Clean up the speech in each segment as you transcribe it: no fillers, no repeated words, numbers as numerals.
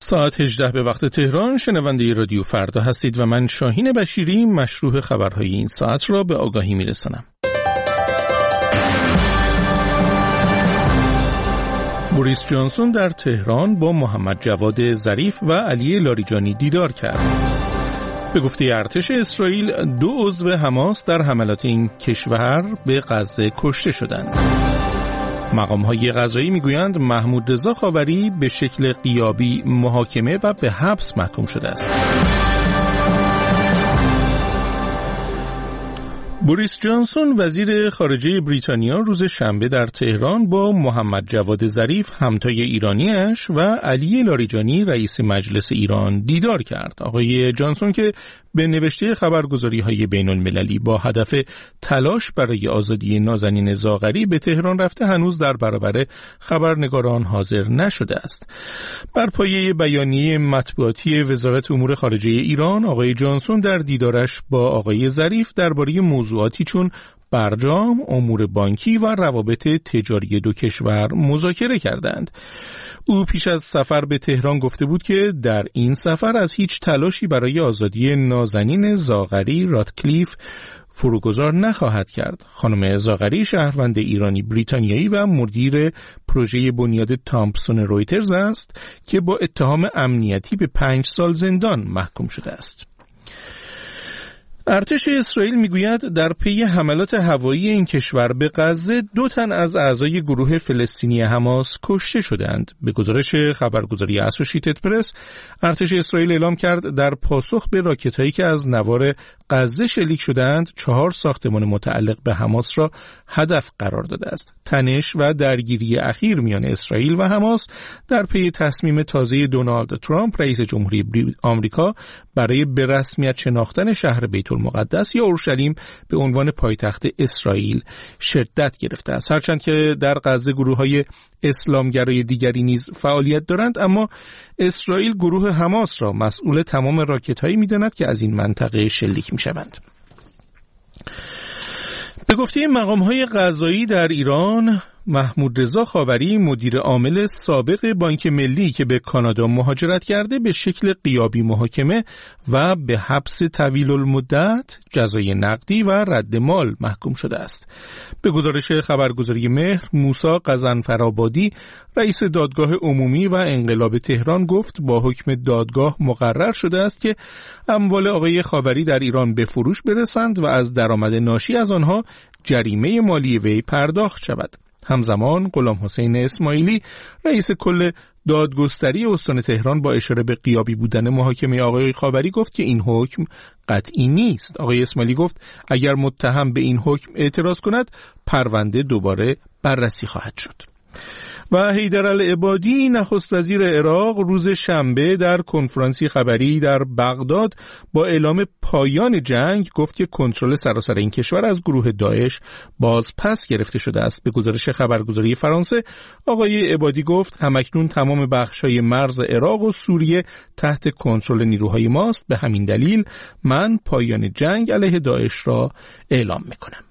ساعت 18 به وقت تهران. شنونده رادیو فردا هستید و من شاهین بشیری مشروح خبرهای این ساعت را به آگاهی میرسانم. بوریس جانسون در تهران با محمد جواد ظریف و علی لاریجانی دیدار کرد. به گفته ارتش اسرائیل 2 عضو حماس در حملات این کشور به غزه کشته شدند. مقام‌های قضایی میگویند محمود رضا خاوری به شکل غیابی محاکمه و به حبس محکوم شده است. بوریس جانسون وزیر خارجه بریتانیا روز شنبه در تهران با محمد جواد ظریف همتای ایرانیش و علی لاریجانی رئیس مجلس ایران دیدار کرد. آقای جانسون که به نوشته خبرگزاری‌های بین‌المللی با هدف تلاش برای آزادی نازنین زاغری به تهران رفته هنوز در برابر خبرنگاران حاضر نشده است. بر پایه بیانیه مطبوعاتی وزارت امور خارجه ایران، آقای جانسون در دیدارش با آقای ظریف درباره موضوعاتی چون برجام، امور بانکی و روابط تجاری دو کشور مذاکره کردند. او پیش از سفر به تهران گفته بود که در این سفر از هیچ تلاشی برای آزادی نازنین زاغری راتکلیف فروگذار نخواهد کرد. خانم زاغری شهروند ایرانی بریتانیایی و مدیر پروژه بنیاد تامپسون رویترز است که با اتهام امنیتی به 5 سال زندان محکوم شده است. ارتش اسرائیل میگوید در پی حملات هوایی این کشور به غزه 2 تن از اعضای گروه فلسطینی حماس کشته شدند. به گزارش خبرگزاری اسوشییتد پرس، ارتش اسرائیل اعلام کرد در پاسخ به راکت‌هایی که از نوار غزه شلیک شدند 4 ساختمان متعلق به حماس را هدف قرار داده است. تنش و درگیری اخیر میان اسرائیل و حماس در پی تصمیم تازه دونالد ترامپ رئیس جمهوری آمریکا برای به رسمیت شناختن شهر بیت المقدس یا اورشلیم به عنوان پایتخت اسرائیل شدت گرفته است. هرچند که در غزه گروه‌های اسلامگرای دیگری نیز فعالیت دارند، اما اسرائیل گروه حماس را مسئول تمام راکت‌هایی می‌داند که از این منطقه شلیک می‌شوند. به گفته مقام‌های قضایی در ایران، محمود رضا خاوری مدیر عامل سابق بانک ملی که به کانادا مهاجرت کرده به شکل غیابی محاکمه و به حبس طویل المدت، جزای نقدی و رد مال محکوم شده است. به گزارش خبرگزاری مهر، موسی غضنفرآبادی رئیس دادگاه عمومی و انقلاب تهران گفت با حکم دادگاه مقرر شده است که اموال آقای خاوری در ایران به فروش برسند و از درآمد ناشی از آنها جریمه مالی وی پرداخت شود. همزمان غلام حسین اسماعیلی رئیس کل دادگستری استان تهران با اشاره به غیابی بودن محاکمه آقای خاوری گفت که این حکم قطعی نیست. آقای اسماعیلی گفت اگر متهم به این حکم اعتراض کند پرونده دوباره بررسی خواهد شد. و حیدرالعبادی نخست وزیر عراق روز شنبه در کنفرانسی خبری در بغداد با اعلام پایان جنگ گفت که کنترل سراسر این کشور از گروه داعش باز پس گرفته شده است. به گزارش خبرگزاری فرانسه، آقای عبادی گفت همکنون تمام بخش‌های مرز عراق و سوریه تحت کنترل نیروهای ماست، به همین دلیل من پایان جنگ علیه داعش را اعلام می‌کنم.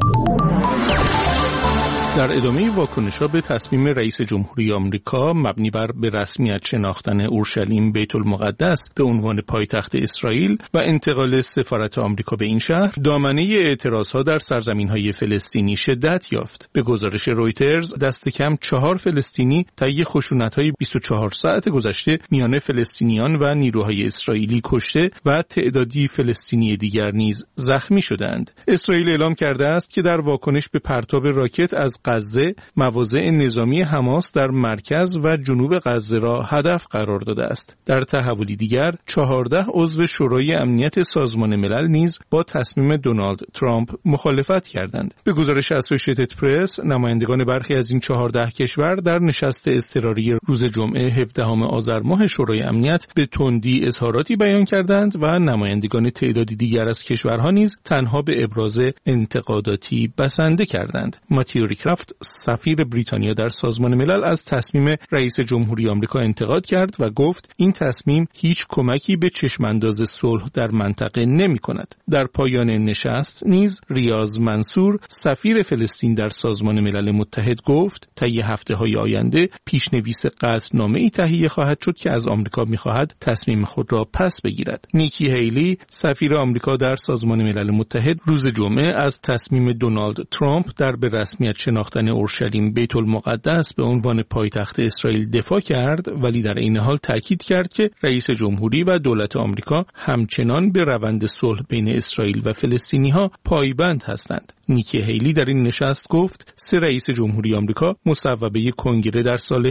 در ادامه واکنش‌ها به تصمیم رئیس جمهوری آمریکا مبنی بر به رسمیت شناختن اورشلیم بیت المقدس به عنوان پایتخت اسرائیل و انتقال سفارت آمریکا به این شهر، دامنه اعتراضها در سرزمین‌های فلسطینی شدت یافت. به گزارش رویترز، دست کم 4 فلسطینی طی خشونت‌های 24 ساعت گذشته میان فلسطینیان و نیروهای اسرائیلی کشته و تعدادی فلسطینی دیگر نیز زخمی شدند. اسرائیل اعلام کرده است که در واکنش به پرتاب راکت از غزه، مواضع نظامی حماس در مرکز و جنوب غزه را هدف قرار داده است. در تحولی دیگر 14 عضو شورای امنیت سازمان ملل نیز با تصمیم دونالد ترامپ مخالفت کردند. به گزارش اسوشییتد پرس، نمایندگان برخی از این 14 کشور در نشست اضطراری روز جمعه 17 آذر ماه شورای امنیت به تندی اظهاراتی بیان کردند و نمایندگان تعدادی دیگر از کشورها نیز تنها به ابراز انتقاداتی بسنده کردند. ماتیو ریکرام 2007 سفیر بریتانیا در سازمان ملل از تصمیم رئیس جمهوری آمریکا انتقاد کرد و گفت این تصمیم هیچ کمکی به چشمانداز صلح در منطقه نمی‌کند. در پایان نشست نیز ریاض منصور سفیر فلسطین در سازمان ملل متحد گفت طی هفته‌های آینده پیشنویس قطعنامه‌ای تهیه خواهد شد که از آمریکا می‌خواهد تصمیم خود را پس بگیرد. نیکی هیلی سفیر آمریکا در سازمان ملل متحد روز جمعه از تصمیم دونالد ترامپ در به رسمیت شناختن اورشلیم بیت المقدس به عنوان پایتخت اسرائیل دفاع کرد، ولی در این حال تاکید کرد که رئیس جمهوری و دولت آمریکا همچنان به روند صلح بین اسرائیل و فلسطینی‌ها پایبند هستند. نیکی هیلی در این نشست گفت 3 رئیس جمهوری آمریکا مصوبه کنگره در سال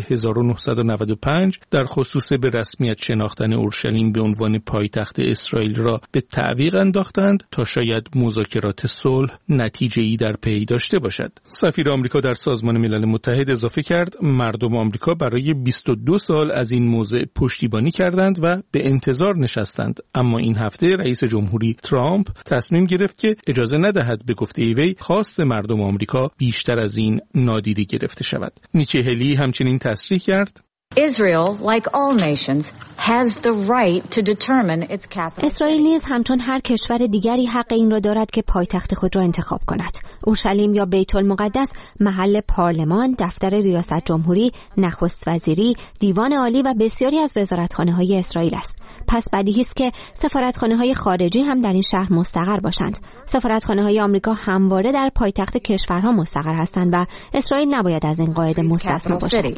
1995 در خصوص به رسمیت شناختن اورشلیم به عنوان پایتخت اسرائیل را به تعویق انداختند تا شاید مذاکرات صلح نتیجه‌ای در پی داشته باشد. سفیر آمریکا در سازمان ملل متحد اضافه کرد مردم آمریکا برای 22 سال از این موضع پشتیبانی کردند و به انتظار نشستند، اما این هفته رئیس جمهوری ترامپ تصمیم گرفت که اجازه ندهد به گفته وی خواست مردم آمریکا بیشتر از این نادیده گرفته شود. نیکی هیلی همچنین تصریح کرد Israel, like all nations, has the right to determine its capital. اسرائیل نیز همچون هر کشور دیگری حق این را دارد که پایتخت خود را انتخاب کند. اورشلیم یا بیت المقدس محل پارلمان، دفتر ریاست جمهوری، نخست وزیری، دیوان عالی و بسیاری از وزارتخانه‌های اسرائیل است. پس بدیهی است که سفارتخانه‌های خارجی هم در این شهر مستقر باشند. سفارتخانه‌های آمریکا همواره در پایتخت کشورها مستقر هستند و اسرائیل نباید از این قاعده مستثنا باشد.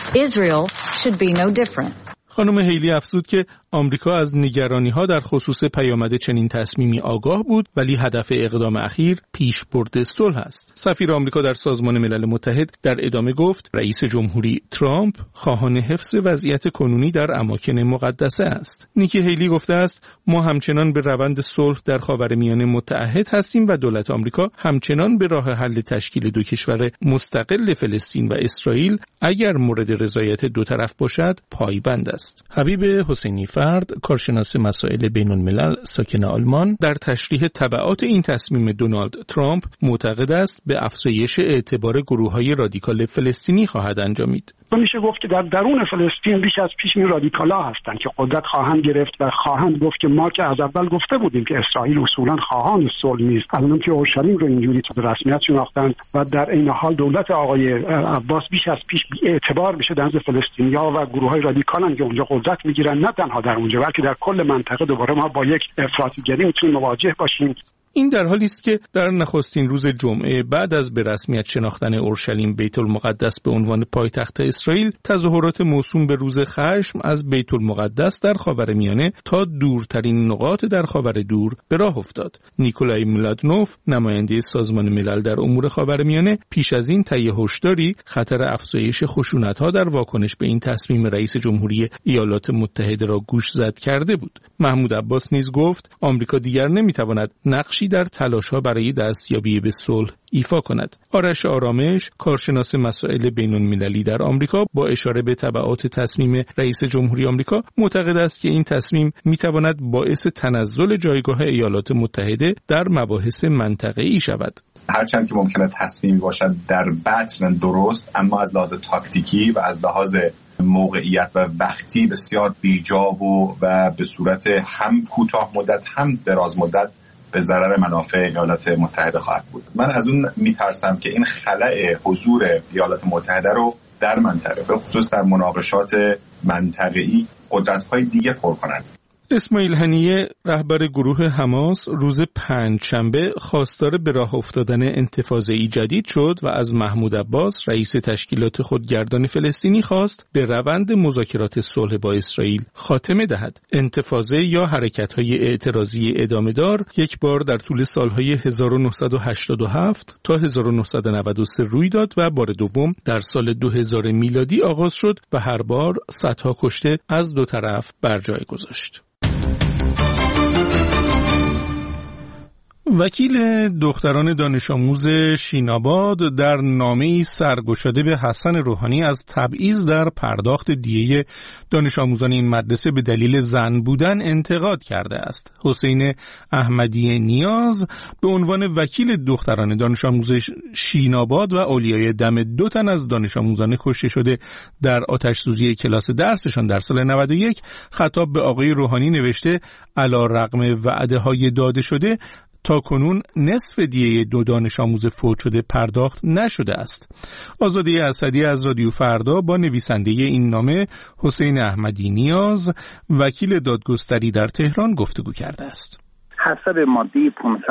Should be no different. خانم هیلی افزود که آمریکا از نگرانی‌ها در خصوص پیامد چنین تصمیمی آگاه بود، ولی هدف اقدام اخیر پیشبرد صلح است. سفیر آمریکا در سازمان ملل متحد در ادامه گفت رئیس جمهوری ترامپ خواهان حفظ وضعیت کنونی در اماکن مقدسه است. نیکی هیلی گفته است ما همچنان به روند صلح در خاورمیانه متعهد هستیم و دولت آمریکا همچنان به راه حل تشکیل 2 کشور مستقل فلسطین و اسرائیل اگر مورد رضایت دو طرف باشد پایبند است. حبیب حسینی فرد، کارشناس مسائل بین الملل ساکن آلمان، در تشریح تبعات این تصمیم دونالد ترامپ معتقد است به افزایش اعتبار گروه‌های رادیکال فلسطینی خواهد انجامید. میشه گفت که در درون فلسطین بیش از پیش این رادیکال‌ها هستند که قدرت خواهند گرفت و خواهند گفت که ما که از اول گفته بودیم که اسرائیل اصولاً خواهان صلح نیست، الان که اورشلیم رو اینجوری به رسمیت شناختند و در این حال دولت آقای عباس بیش از پیش بی‌اعتبار میشه در نزد فلسطینی‌ها و گروه‌های رادیکالن که اونجا قدرت میگیرن، نه تنها در اونجا بلکه در کل منطقه دوباره ما با یک افراطیگری میتونیم مواجه باشیم. این در حالی است که در نخستین روز جمعه بعد از به رسمیت شناختن اورشلیم بیت المقدس به عنوان پایتخت اسرائیل، تظاهرات موسوم به روز خشم از بیت المقدس در خاورمیانه تا دورترین نقاط در خاور دور به راه افتاد. نیکولای میلادنوف، نماینده سازمان ملل در امور خاورمیانه، پیش از این طی هشداری خطر افزایش خشونت‌ها در واکنش به این تصمیم رئیس جمهوری ایالات متحده را گوشزد کرده بود. محمود عباس نیز گفت آمریکا دیگر نمی‌تواند نقشی در تلاش‌ها برای دستیابی به صلح ایفا کند. آرش آرامش، کارشناس مسائل بین‌المللی در آمریکا، با اشاره به تبعات تصمیم رئیس جمهوری آمریکا معتقد است که این تصمیم می‌تواند باعث تنزل جایگاه ایالات متحده در مباحث منطقه‌ای شود. هرچند که ممکنه تصمیم باشد در بطن درست، اما از لحاظ تاکتیکی و از لحاظ موقعیت و وقتی بسیار بیجا و به صورت هم کوتاه مدت هم دراز مدت به ضرر منافع ایالات متحده خواهد بود. من از اون میترسم که این خلأ حضور ایالات متحده رو در منطقه، به خصوص در مناقشات منطقه‌ای، قدرت‌های دیگه پر کنند. اسماعیل هنیه، رهبر گروه حماس، روز پنجشنبه خواستار به راه افتادن انتفاضه‌ای جدید شد و از محمود عباس، رئیس تشکیلات خودگردان فلسطینی، خواست به روند مذاکرات صلح با اسرائیل خاتمه دهد. انتفاضه یا حرکت‌های اعتراضی ادامه‌دار یک بار در طول سال‌های 1987 تا 1993 روی داد و بار دوم در سال 2000 میلادی آغاز شد و هر بار صدها کشته از دو طرف بر جای گذاشت. وکیل دختران دانش آموز شیناباد در نامه‌ای سرگشاده به حسن روحانی از تبعیض در پرداخت دیه دانش آموزان این مدرسه به دلیل زن بودن انتقاد کرده است. حسین احمدی نیاز به عنوان وکیل دختران دانش آموز شیناباد و اولیای دم 2 تن از دانش آموزان کشته شده در آتش‌سوزی کلاس درسشان در سال 91 خطاب به آقای روحانی نوشته علی‌رغم وعده‌های داده شده تا کنون نصف دیه 2 دانش آموز فوت شده پرداخت نشده است. آزاده اسدی از رادیو فردا با نویسنده این نامه حسین احمدی نیاز وکیل دادگستری در تهران گفتگو کرده است. حسب ماده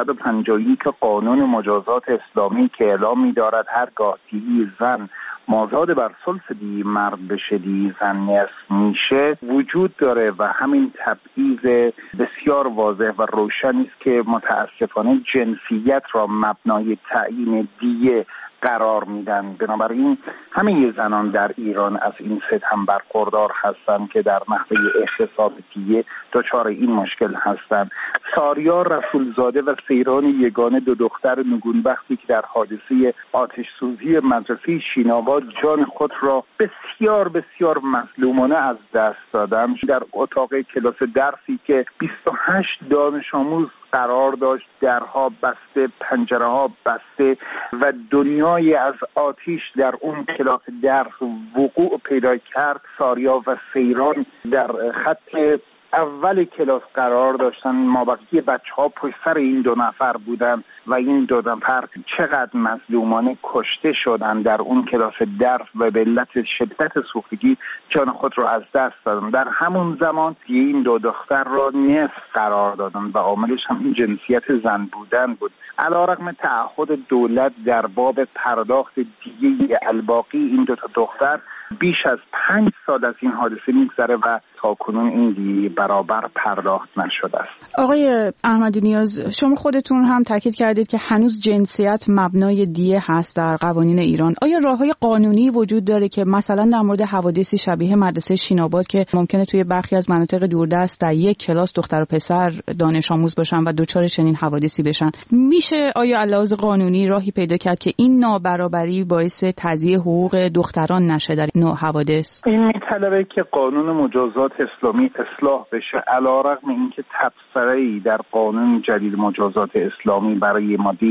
551 قانون مجازات اسلامی که اعلام می‌دارد هرگاه دیه زن مازاد بر ثلث دیه مرد بشه دیه زن نصف میشه وجود داره و همین تبعیض بسیار واضح و روشنی است که متاسفانه جنسیت را مبنای تعیین دیه قرار میدن. بنابراین همه زنان در ایران از این ستم برخوردار هستند که در نحوه احتساب دیه دچار این مشکل هستند. ساریا رسولزاده و سیران یگانه 2 دختر نگونبختی که در حادثه آتش سوزی مدرسه شیناباد جان خود را بسیار بسیار مظلومانه از دست دادند در اتاق کلاس درسی که 28 دانش آموز قرار داشت، درها بسته، پنجره ها بسته و دنیای از آتش در اون کلاس درس وقوع پیدا کرد. ساریا و سیران در خط اول کلاس قرار داشتن، مابقی بچه‌ها پشت سر این 2 نفر بودن و این 2 نفر چقدر مظلومانه کشته شدن در اون کلاس درس و به علت شدت سوختگی جان خود را از دست دادن. در همون زمان این 2 دختر را نصف قرار دادن و عاملش هم جنسیت زن بودن بود. علی‌رغم تعهد دولت در باب پرداخت دیه الباقی این 2 دختر بیش از 5 سال از این حادثه میگذره و تاکنون این دیه برابر پرداخت نشده است. آقای احمدی نیاز، شما خودتون هم تاکید کردید که هنوز جنسیت مبنای دیه هست در قوانین ایران. آیا راههای قانونی وجود داره که مثلا در مورد حوادثی شبیه مدرسه شیناباد که ممکنه توی برخی از مناطق دوردست در یک کلاس دختر و پسر دانش آموز باشن و دچار چنین حوادثی بشن، میشه آیا علاوه قانونی راهی پیدا کرد که این نابرابری باعث تضییع حقوق دختران نشه در نوع حوادث؟ این میطلبه که قانون مجازات اسلامی اصلاح بشه، علی‌رغم اینکه تبصره‌ای در قانون جدید مجازات اسلامی برای ماده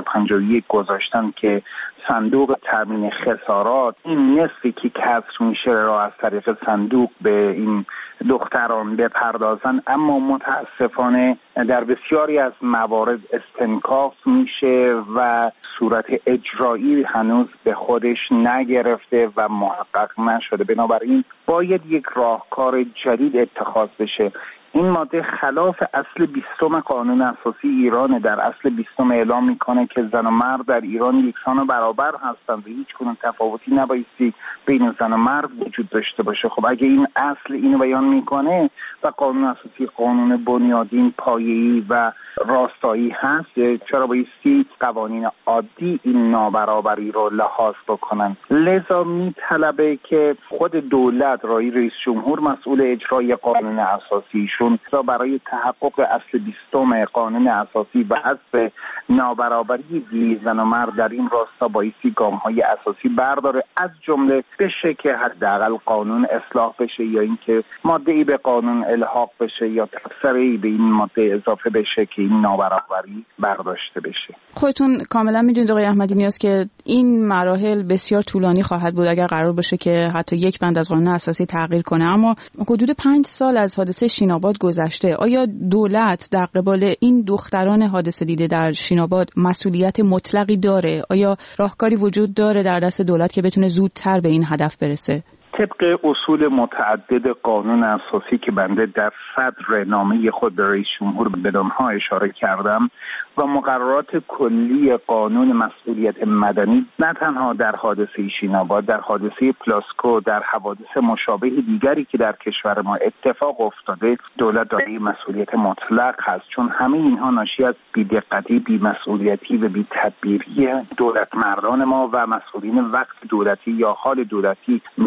551 گذاشتن که صندوق تامین خسارات این نصفی که کسر میشه را از طریق صندوق به این دختران بپردازن، اما متاسفانه در بسیاری از موارد استنکاف میشه و صورت اجرایی هنوز به خودش نگرفته و محقق نشده. بنابراین باید یک راهکار جدید اتخاذ بشه. این ماده خلاف اصل 20 قانون اساسی ایران. در اصل 20 اعلام میکنه که زن و مرد در ایران یکسان و برابر هستند و هیچ گونه تفاوتی نبایستی بین زن و مرد وجود داشته باشه. خب اگه این اصل اینو بیان میکنه و قانون اساسی قانون بنیادین پایه‌ای و راستایی هست، چرا بایستی قوانین عادی این نابرابری رو لحاظ بکنن؟ لذا میطلبه که خود دولت، رئیس جمهور مسئول اجرای قانون اساسی تا برای تحقق اصل 20 قانون اساسی و حذف نابرابری دیه زن و مرد در این راستا بایستی گام‌های اساسی برداره، از جمله بشه که حداقل قانون اصلاح بشه یا اینکه ماده‌ای به قانون الحاق بشه یا تفسیری به این ماده اضافه بشه که این نابرابری برداشته بشه. خودتون کاملا میدونید آقای احمدی نیاز که این مراحل بسیار طولانی خواهد بود اگر قرار باشه که حتی یک بند از قانون اساسی تغییر کنه، اما حدود 5 سال از حادثه شیناباد گذشته. آیا دولت در قبال این دختران حادثه دیده در شیناباد مسئولیت مطلقی داره؟ آیا راهکاری وجود داره در دست دولت که بتونه زودتر به این هدف برسه؟ طبق اصول متعدد قانون اساسی که بنده در صدر نامه خود به رئیس جمهور بدانها اشاره کردم و مقررات کلی قانون مسئولیت مدنی، نه تنها در حادثه شیناباد، در حادثه پلاسکو، در حوادث مشابه دیگری که در کشور ما اتفاق افتاده، دولت دارای مسئولیت مطلق هست، چون همه اینها ناشی از بی‌دقتی، بی‌مسئولیتی و بی‌تدبیری دولت مردان ما و مسئولین وقت دولتی یا حال دولتی میشه. به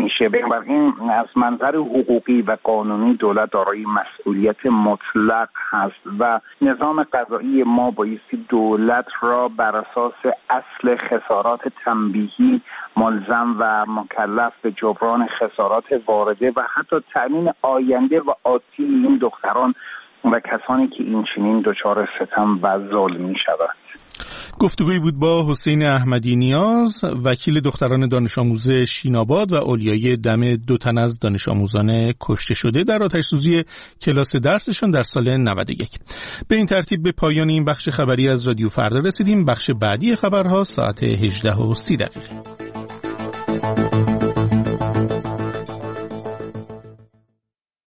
بنابراین از منظر حقوقی و قانونی دولت دارای مسئولیت مطلق هست و نظام قضایی ما بایستی دولت را بر اساس اصل خسارات تنبیهی ملزم و مکلف به جبران خسارات وارده و حتی تأمین آینده و آتی این دختران و کسانی که این چنین دچار ستم و ظلم می شود. گفتگویی بود با حسین احمدی نیاز، وکیل دختران دانش آموز شیناباد و اولیای دم 2 تن از دانش آموزان کشته شده در آتش‌سوزی کلاس درسشان در سال 91. به این ترتیب به پایان این بخش خبری از رادیو فردا رسیدیم. بخش بعدی خبرها ساعت 18:30.